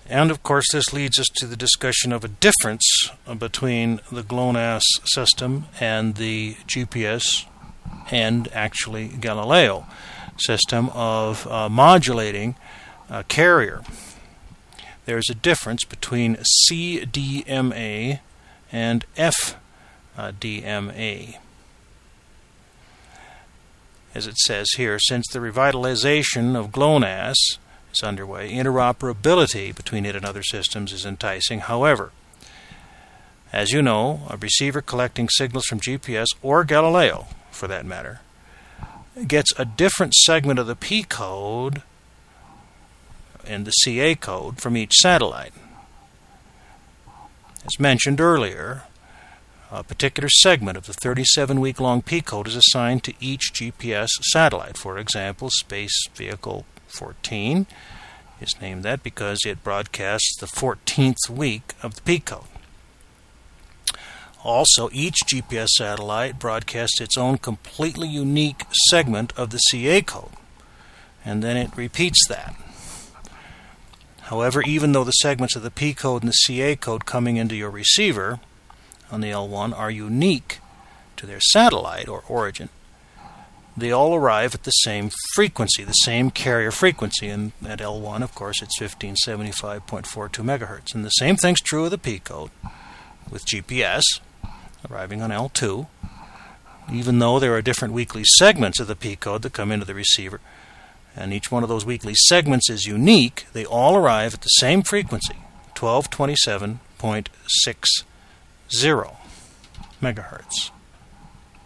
And of course this leads us to the discussion of a difference between the GLONASS system and the GPS and actually Galileo system of modulating a carrier. There's a difference between CDMA and FDMA. As it says here, since the revitalization of GLONASS is underway, interoperability between it and other systems is enticing. However, as you know, a receiver collecting signals from GPS or Galileo, for that matter, gets a different segment of the P code and the CA code from each satellite. As mentioned earlier, a particular segment of the 37-week-long P code is assigned to each GPS satellite. For example, Space Vehicle 14 is named that because it broadcasts the 14th week of the P code. Also, each GPS satellite broadcasts its own completely unique segment of the CA code, and then it repeats that. However, even though the segments of the P code and the CA code coming into your receiver on the L1 are unique to their satellite or origin, they all arrive at the same frequency, the same carrier frequency. And at L1, of course, it's 1575.42 megahertz. And the same thing's true of the P code with GPS arriving on L2. Even though there are different weekly segments of the P code that come into the receiver, and each one of those weekly segments is unique, they all arrive at the same frequency, 1227.60 megahertz.